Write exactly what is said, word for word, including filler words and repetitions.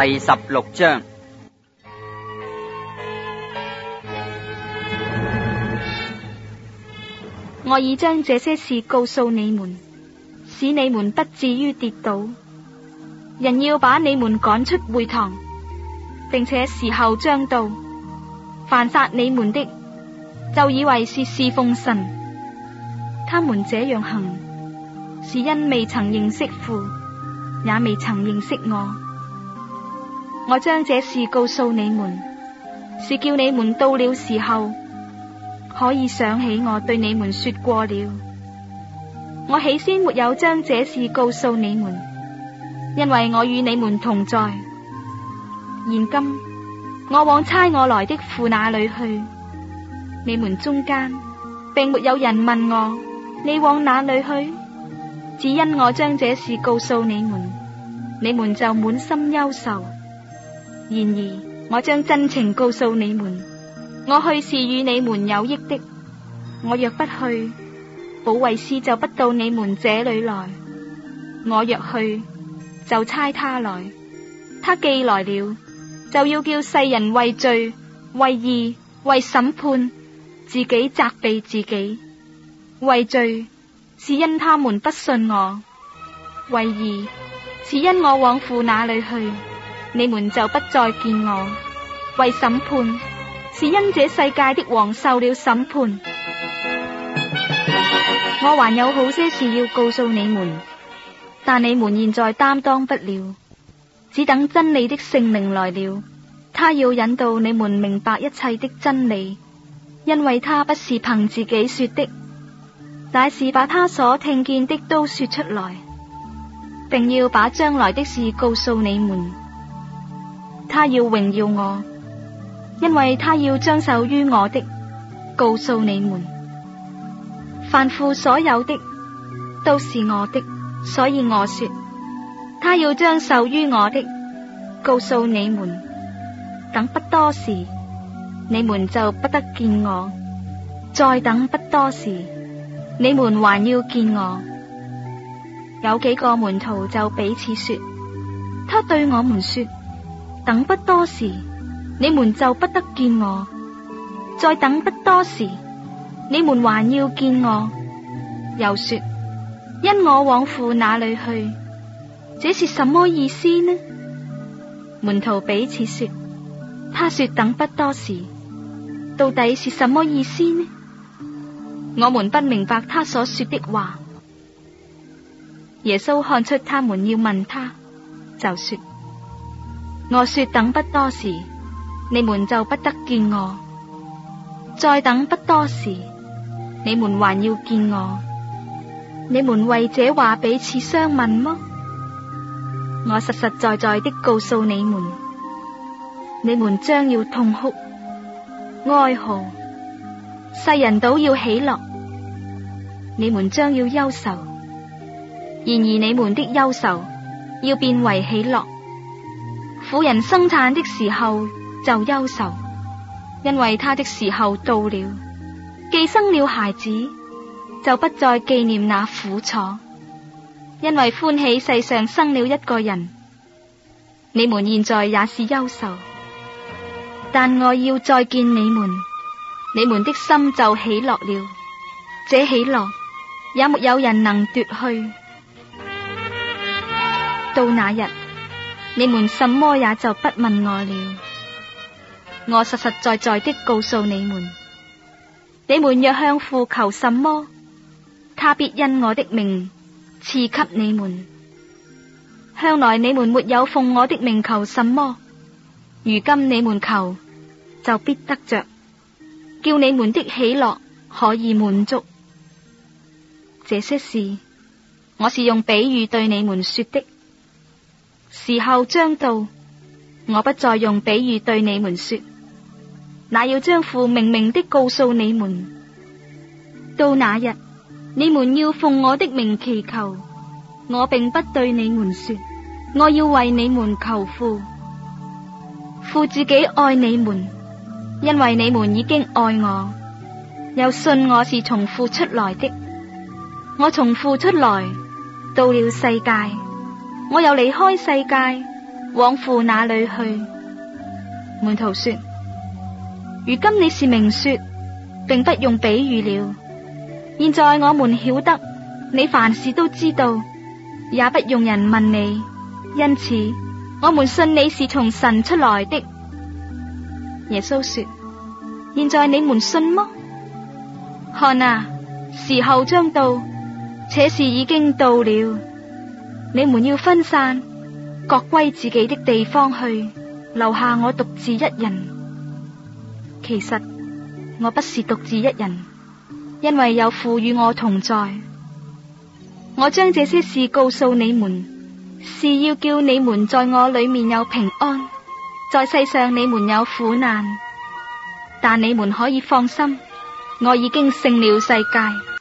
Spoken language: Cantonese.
第十六章。 我已將這些事告訴你們，使你們不至於跌倒。人要把你們趕出會堂，並且時候將到，凡殺你們的，就以為是侍奉神。他們這樣行，是因未曾認識父，也未曾認識我。我將這事告訴你們，是叫你們到了時候，可以想起我對你們說過了。我起先沒有將這事告訴你們，因為我與你們同在。現今我往差我來的父那裏去，你們中間並沒有人問我，你往哪裏去？只因我將這事告訴你們，你們就滿心憂愁。然而我將真情告訴你們，我去是與你們有益的。我若不去，保惠師就不到你們這裏來；我若去，就差他來。他既來了，就要叫世人為罪、為義、為審判，自己責備自己。為罪，是因他們不信我；為義，是因我往父那裏去，你們就不再見我；為審判，是因這世界的王受了審判。我還有好些事要告訴你們，但你們現在擔當不了，只等真理的聖靈來了，他要引導你們明白一切的真理，因為他不是憑自己說的，乃是把他所聽見的都說出來，並要把將來的事告訴你們。他要榮耀我，因為他要將受於我的告訴你們。凡父所有的都是我的，所以我說，他要將受於我的告訴你們。等不多時，你們就不得見我；再等不多時，你們還要見我。有幾個門徒就彼此說，他對我們說，等不多時，你們就不得見我；再等不多時，你們還要見我。又說，因我往父那裏去，這是什麼意思呢？門徒彼此說，他說等不多時，到底是什麼意思呢？我們不明白他所說的話。耶穌看出他們要問他，就說，我說等不多時，你們就不得見我；再等不多時，你們還要見我。你們為這話彼此相問麼？我實實在在的告訴你們，你們將要痛哭、哀號，世人倒要喜樂；你們將要憂愁，然而你們的憂愁要變為喜樂。婦人生產的時候就憂愁，因為她的時候到了；既生了孩子，就不再紀念那苦楚，因為歡喜世上生了一個人。你們現在也是憂愁，但我要再見你們，你們的心就喜樂了。這喜樂也沒有人能奪去。到那日，你們什麼也就不問我了。我實實在在的告訴你們，你們若向父求什麼，他必因我的名賜給你們。向來你們沒有奉我的名求什麼，如今你們求，就必得着，叫你們的喜樂可以滿足。這些事我是用比喻對你們說的。時候將到，我不再用比喻對你們說，那要將父明明的告訴你們。到那日，你們要奉我的名祈求，我並不對你們說，我要為你們求父。父自己愛你們，因為你們已經愛我，又信我是從父出來的。我從父出來，到了世界，我又離開世界， 往父那裏去。門徒說：如今你是明說，並不用比喻了。現在我們曉得你凡事都知道，也不用人問你，因此我們信你是從神出來的。耶穌說：現在你們信麼？看啊，時候將到，且是已經到了，你們要分散，各歸自己的地方去，留下我獨自一人。其實我不是獨自一人，因為有父與我同在。我將這些事告訴你們，是要叫你們在我裏面有平安。在世上你們有苦難，但你們可以放心，我已經勝了世界。